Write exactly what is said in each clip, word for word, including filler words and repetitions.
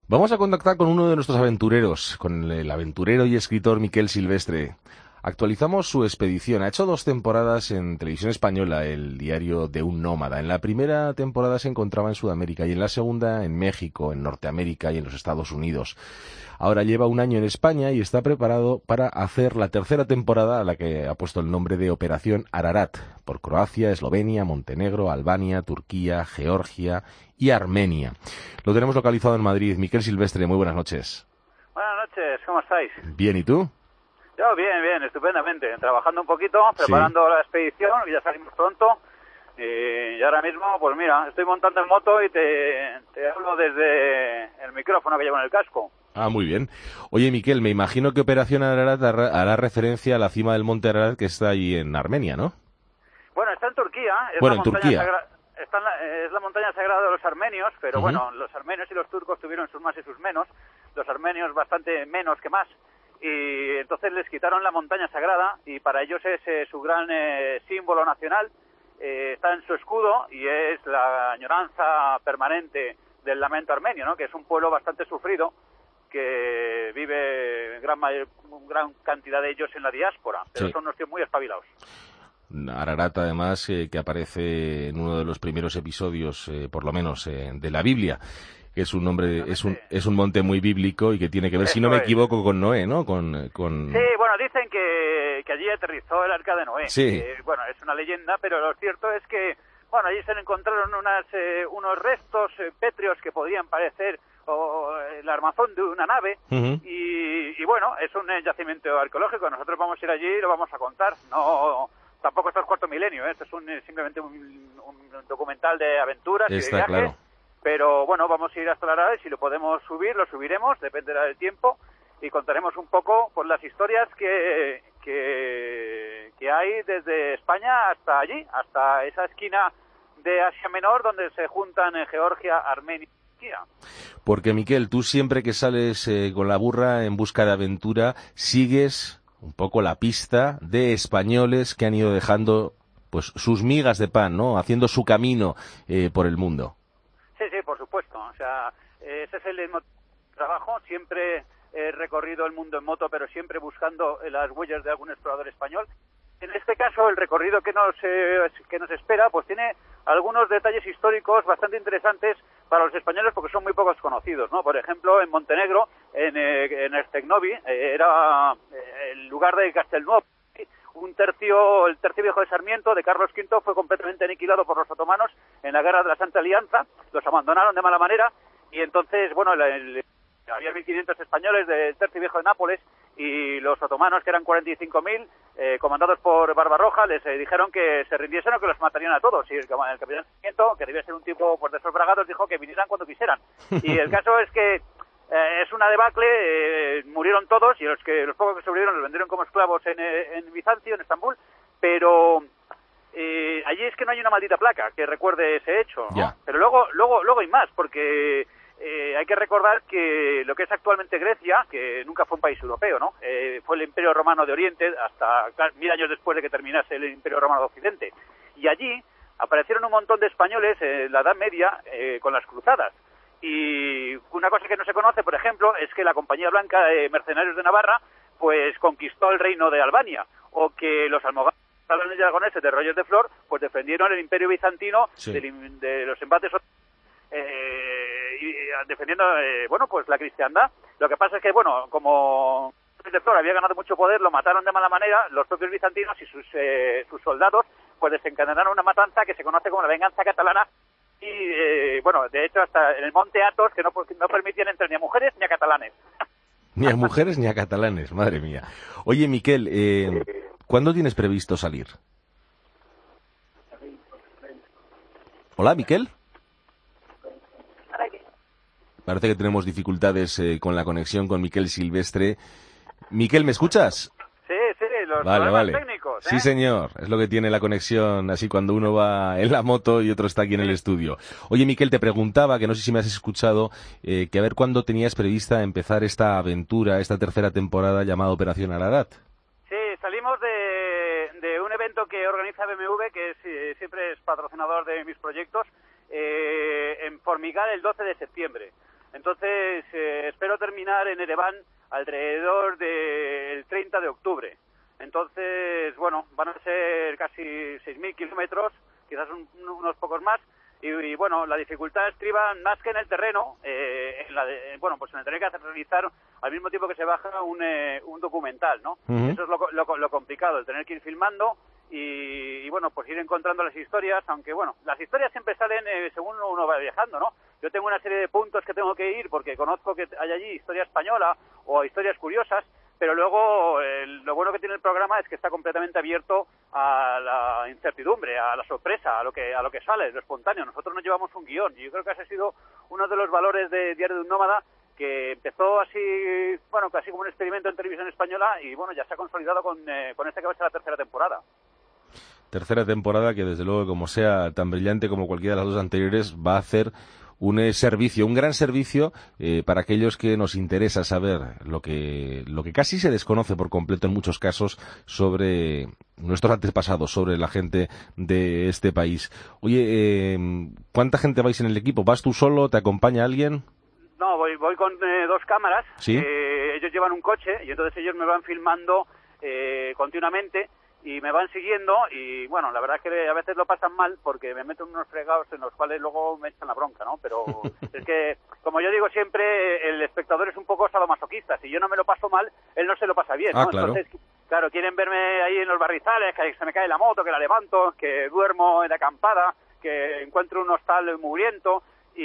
Vamos a contactar con uno de nuestros aventureros, con el aventurero y escritor Miquel Silvestre. Actualizamos su expedición. Ha hecho dos temporadas en Televisión Española, el diario de un nómada. En la primera temporada se encontraba en Sudamérica y en la segunda en México, en Norteamérica y en los Estados Unidos. Ahora lleva un año en España y está preparado para hacer la tercera temporada, a la que ha puesto el nombre de Operación Ararat, por Croacia, Eslovenia, Montenegro, Albania, Turquía, Georgia y Armenia. Lo tenemos localizado en Madrid. Miquel Silvestre, muy buenas noches. Buenas noches, ¿cómo estáis? Bien, ¿y tú? Yo bien, bien, estupendamente. Trabajando un poquito, preparando sí. la expedición, que ya salimos pronto. Y ahora mismo, pues mira, estoy montando en moto y te, te hablo desde el micrófono que llevo en el casco. Ah, muy bien. Oye, Miquel, me imagino que Operación Ararat hará referencia a la cima del monte Ararat que está ahí en Armenia, ¿no? Bueno, está en Turquía. Es bueno, la en Turquía. Sagra... Está en la... Es la montaña sagrada de los armenios, pero uh-huh. bueno, los armenios y los turcos tuvieron sus más y sus menos. Los armenios bastante menos que más. Y entonces les quitaron la montaña sagrada y para ellos es eh, su gran eh, símbolo nacional. Eh, está en su escudo y es la añoranza permanente del lamento armenio, ¿no? Que es un pueblo bastante sufrido, que vive gran, mayor, gran cantidad de ellos en la diáspora, pero sí. son unos tíos muy espabilados. Ararat, además, eh, que aparece en uno de los primeros episodios, eh, por lo menos, eh, de la Biblia, que es un nombre, es un, es un monte muy bíblico y que tiene que ver, Eso si no me es. equivoco, con Noé, ¿no? Con, con... Sí, bueno, dicen que, que allí aterrizó el arca de Noé. Sí. Que, bueno, es una leyenda, pero lo cierto es que, bueno, allí se encontraron unas, eh, unos restos eh, pétreos que podían parecer o el armazón de una nave uh-huh. y, y bueno, es un yacimiento arqueológico. Nosotros vamos a ir allí y lo vamos a contar. No, tampoco esto es cuarto milenio, ¿eh? Esto es un, simplemente un, un documental de aventuras Está y de viajes. Claro. Pero bueno, vamos a ir hasta la nave, si lo podemos subir, lo subiremos, dependerá del tiempo, y contaremos un poco pues, las historias que, que, que hay desde España hasta allí, hasta esa esquina de Asia Menor donde se juntan en Georgia, Armenia y Turquía. Porque, Miquel, tú siempre que sales eh, con la burra en busca de aventura, sigues un poco la pista de españoles que han ido dejando pues sus migas de pan, ¿no? Haciendo su camino eh, por el mundo. Sí, sí, por supuesto. O sea, ese es el trabajo. Siempre he recorrido el mundo en moto, pero siempre buscando las huellas de algún explorador español. En este caso, el recorrido que nos eh, que nos espera, pues tiene algunos detalles históricos bastante interesantes para los españoles porque son muy pocos conocidos, ¿no? Por ejemplo, en Montenegro, en, eh, en Ercegnovi, eh, era eh, el lugar de Castelnuovo. Un tercio, el tercio viejo de Sarmiento, de Carlos quinto, fue completamente aniquilado por los otomanos en la guerra de la Santa Alianza, los abandonaron de mala manera, y entonces, bueno, el, el, había mil quinientos españoles del tercio viejo de Nápoles, y los otomanos, que eran cuarenta y cinco mil, eh, comandados por Barbarroja, les eh, dijeron que se rindiesen o que los matarían a todos, y el, el capitán Sarmiento, que debía ser un tipo pues, de esos bragados, dijo que vinieran cuando quisieran. Y el caso es que Eh, es una debacle, eh, murieron todos y los que los pocos que sobrevivieron los vendieron como esclavos en, en Bizancio, en Estambul, pero eh, allí es que no hay una maldita placa que recuerde ese hecho, ¿no? Yeah. Pero luego, luego, luego hay más, porque eh, hay que recordar que lo que es actualmente Grecia, que nunca fue un país europeo, ¿no? Eh, fue el Imperio Romano de Oriente hasta claro, mil años después de que terminase el Imperio Romano de Occidente, y allí aparecieron un montón de españoles en la Edad Media eh, con las cruzadas. Y una cosa que no se conoce, por ejemplo, es que la Compañía Blanca de Mercenarios de Navarra pues conquistó el reino de Albania, o que los almogávares y aragoneses de Rollos de Flor pues defendieron el Imperio Bizantino sí. de, de los embates eh, y defendiendo eh, bueno pues la cristiandad. Lo que pasa es que bueno como Rollos de Flor había ganado mucho poder, lo mataron de mala manera los propios bizantinos y sus eh, sus soldados pues desencadenaron una matanza que se conoce como la venganza catalana. Y, eh, bueno, de hecho, hasta en el Monte Athos, que no, no permitían entrar ni a mujeres ni a catalanes. Ni a mujeres ni a catalanes, madre mía. Oye, Miquel, eh, ¿cuándo tienes previsto salir? Hola, Miquel. Parece que tenemos dificultades eh, con la conexión con Miquel Silvestre. Miquel, ¿me escuchas? Sí, sí, los vale, problemas vale. técnicos, ¿eh? Sí, señor. Es lo que tiene la conexión, así cuando uno va en la moto y otro está aquí en el estudio. Oye, Miquel, te preguntaba, que no sé si me has escuchado, eh, que a ver cuándo tenías prevista empezar esta aventura, esta tercera temporada llamada Operación Ararat. Sí, salimos de, de un evento que organiza B M W, que es, eh, siempre es patrocinador de mis proyectos, eh, en Formigal el doce de septiembre. Entonces, eh, espero terminar en Ereván alrededor del treinta de octubre. Entonces, bueno, van a ser casi seis mil kilómetros, quizás un, unos pocos más. Y, y bueno, la dificultad estriba más que en el terreno, eh, en la de, bueno, pues en el tener que hacer, realizar al mismo tiempo que se baja un, eh, un documental, ¿no? Uh-huh. Eso es lo, lo, lo complicado, el tener que ir filmando y, y bueno, pues ir encontrando las historias, aunque bueno, las historias siempre salen eh, según uno va viajando, ¿no? Yo tengo una serie de puntos que tengo que ir porque conozco que hay allí historia española o historias curiosas, pero luego eh, lo bueno que tiene el programa es que está completamente abierto a la incertidumbre, a la sorpresa, a lo que a lo que sale, lo espontáneo. Nosotros nos llevamos un guión y yo creo que ese ha sido uno de los valores de Diario de un Nómada, que empezó así, bueno, casi como un experimento en televisión española y bueno, ya se ha consolidado con, eh, con esta que va a ser la tercera temporada. Tercera temporada que desde luego, como sea tan brillante como cualquiera de las dos anteriores, va a hacer un eh, servicio, un gran servicio eh, para aquellos que nos interesa saber lo que lo que casi se desconoce por completo en muchos casos sobre nuestros antepasados, sobre la gente de este país. Oye, eh, ¿cuánta gente vais en el equipo? ¿Vas tú solo? ¿Te acompaña alguien? No, voy voy con eh, dos cámaras. ¿Sí? Eh, ellos llevan un coche y entonces ellos me van filmando eh, continuamente y me van siguiendo y bueno, la verdad es que a veces lo pasan mal porque me meto en unos fregados en los cuales luego me echan la bronca, ¿no? Pero es que, como yo digo siempre, el espectador es un poco sadomasoquista. Si yo no me lo paso mal, él no se lo pasa bien, ¿no? Ah, claro. Entonces, claro, quieren verme ahí en los barrizales, que se me cae la moto, que la levanto, que duermo en la acampada, que encuentro un hostal mugriento.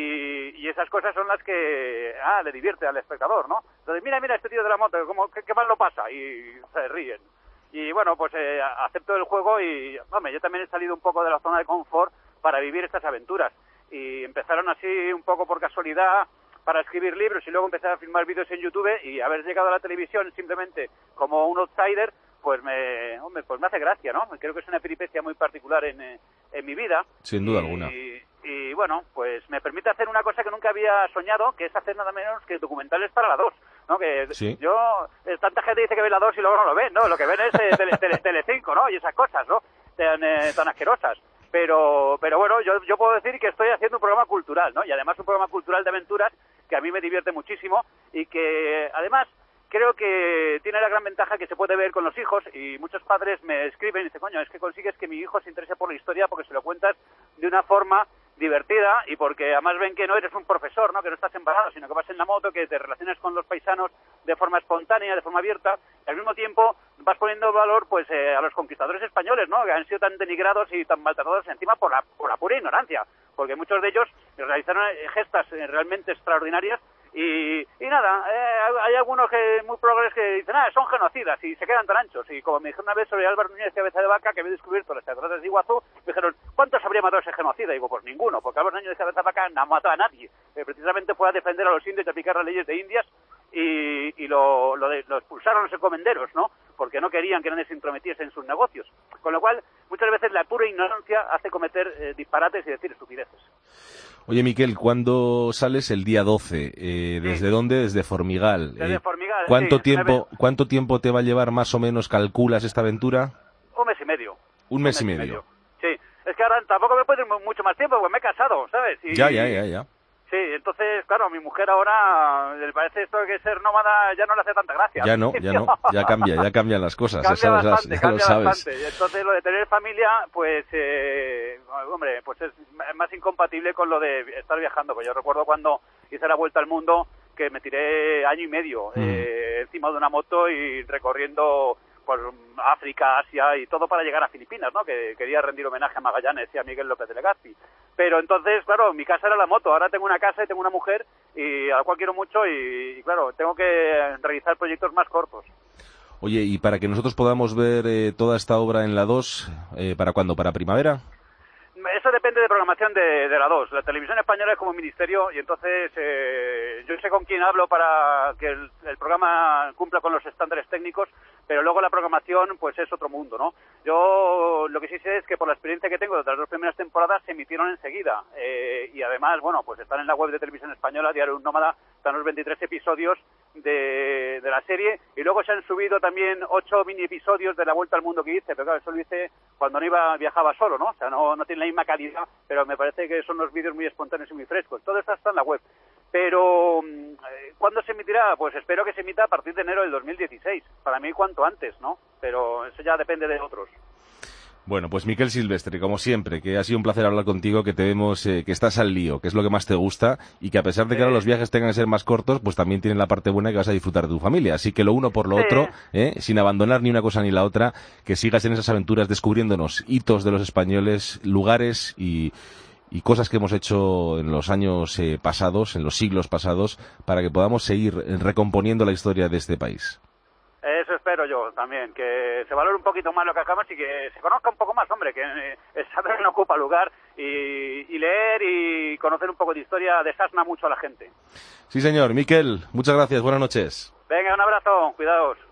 Y, y esas cosas son las que ah, le divierte al espectador, ¿no? Entonces, mira, mira, este tío de la moto, ¿cómo, qué, qué mal lo pasa? Y se ríen. Y bueno, pues eh, acepto el juego y, hombre, yo también he salido un poco de la zona de confort para vivir estas aventuras. Y empezaron así un poco por casualidad para escribir libros y luego empecé a filmar vídeos en YouTube y haber llegado a la televisión simplemente como un outsider, pues me, hombre, pues me hace gracia, ¿no? Creo que es una peripecia muy particular en, en mi vida. Sin duda y, alguna. Y, y bueno, pues me permite hacer una cosa que nunca había soñado, que es hacer nada menos que documentales para la dos, ¿no? Que ¿Sí? yo, eh, tanta gente dice que ve la dos y luego no lo ven, ¿no? Lo que ven es eh, tele, tele, Telecinco, ¿no? Y esas cosas, ¿no? Tan, eh, tan asquerosas. Pero, pero bueno, yo, yo puedo decir que estoy haciendo un programa cultural, ¿no? Y además un programa cultural de aventuras que a mí me divierte muchísimo y que además creo que tiene la gran ventaja que se puede ver con los hijos y muchos padres me escriben y dicen, coño, es que consigues que mi hijo se interese por la historia porque se lo cuentas de una forma divertida y porque además ven que no eres un profesor, ¿no? Que no estás embarrado, sino que vas en la moto, que te relacionas con los paisanos de forma espontánea, de forma abierta, y al mismo tiempo vas poniendo valor pues eh, a los conquistadores españoles, ¿no? Que han sido tan denigrados y tan maltratados encima por la, por la pura ignorancia, porque muchos de ellos realizaron gestas eh, realmente extraordinarias. Y, y nada, eh, hay algunos que muy progres que dicen, ah, son genocidas y se quedan tan anchos. Y como me dijeron una vez sobre Álvaro Núñez Cabeza de Vaca, que había descubierto las cataratas de Iguazú, me dijeron, ¿cuántos habría matado ese genocida? Y digo, pues ninguno, porque Álvaro Núñez Cabeza de Vaca no mató a nadie. Eh, precisamente fue a defender a los indios y aplicar las leyes de Indias y, y lo, lo, de, lo expulsaron los encomenderos, ¿no? Porque no querían que nadie se intrometiese en sus negocios. Con lo cual, muchas veces la pura ignorancia hace cometer eh, disparates y decir estupideces. Oye, Miquel, ¿cuándo sales el día doce? Eh, ¿Desde sí. dónde? Desde Formigal. Desde eh, Formigal, ¿cuánto sí, tiempo, ¿Cuánto tiempo te va a llevar más o menos, calculas, esta aventura? Un mes y medio. Un mes, un mes y, medio. y medio. Sí, es que ahora tampoco me puede ir mucho más tiempo, porque me he casado, ¿sabes? Y, ya, ya, ya, ya. Sí, entonces, claro, a mi mujer ahora le parece esto de que ser nómada ya no le hace tanta gracia. Ya no, ya no, ya cambia, ya cambian las cosas. Cambia ya sabes, bastante, ya cambia lo sabes. bastante. Entonces, lo de tener familia, pues, eh, hombre, pues es más incompatible con lo de estar viajando. Pues yo recuerdo cuando hice la vuelta al mundo que me tiré año y medio mm. eh, encima de una moto y recorriendo por África, Asia y todo para llegar a Filipinas, ¿no? Que quería rendir homenaje a Magallanes y a Miguel López de Legazpi. Pero entonces, claro, mi casa era la moto, ahora tengo una casa y tengo una mujer y a la cual quiero mucho y, y claro, tengo que realizar proyectos más cortos. Oye, y para que nosotros podamos ver eh, toda esta obra en la dos, eh, ¿para cuándo? ¿Para primavera? Eso depende de programación de, de la dos. La televisión española es como ministerio y entonces eh, yo sé con quién hablo para que el, el programa cumpla con los estándares técnicos, pero luego la programación pues es otro mundo, ¿no? Yo lo que sí sé es que por la experiencia que tengo de las dos primeras temporadas se emitieron enseguida eh, y además, bueno, pues están en la web de Televisión Española, Diario Un Nómada, están los veintitrés episodios de, de la serie y luego se han subido también ocho mini episodios de la Vuelta al Mundo que hice, pero claro, eso lo hice cuando no iba viajaba solo, ¿no? O sea, no, no tiene la misma calidad, pero me parece que son unos vídeos muy espontáneos y muy frescos. Todo esto está en la web. Pero, eh, ¿cuándo se emitirá? Pues espero que se emita a partir de enero del dos mil dieciséis. Para mí, cuanto antes, ¿no? Pero eso ya depende de otros. Bueno, pues Miquel Silvestre, como siempre, que ha sido un placer hablar contigo, que te vemos eh, que estás al lío, que es lo que más te gusta, y que a pesar de que ahora los viajes tengan que ser más cortos, pues también tienen la parte buena que vas a disfrutar de tu familia. Así que lo uno por lo Sí. otro, eh, sin abandonar ni una cosa ni la otra, que sigas en esas aventuras descubriéndonos hitos de los españoles, lugares y, y cosas que hemos hecho en los años eh, pasados, en los siglos pasados, para que podamos seguir recomponiendo la historia de este país. Eso espero yo también, que se valore un poquito más lo que hagamos y que se conozca un poco más, hombre, que eh, el saber no ocupa lugar y, y leer y conocer un poco de historia desasna mucho a la gente. Sí, señor. Miquel, muchas gracias. Buenas noches. Venga, un abrazo, cuidaos.